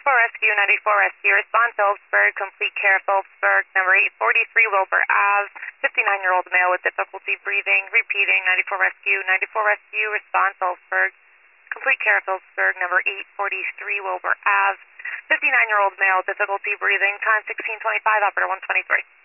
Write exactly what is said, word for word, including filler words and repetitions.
ninety-four Rescue, ninety-four Rescue, respond Phillipsburg, complete care Phillipsburg, number eight forty-three Wilbur Ave, fifty-nine-year-old male with difficulty breathing, repeating, ninety-four Rescue, ninety-four Rescue, respond Phillipsburg, complete care Phillipsburg, number eight forty-three Wilbur Ave, fifty-nine-year-old male, difficulty breathing, time sixteen twenty-five, operator one twenty-three.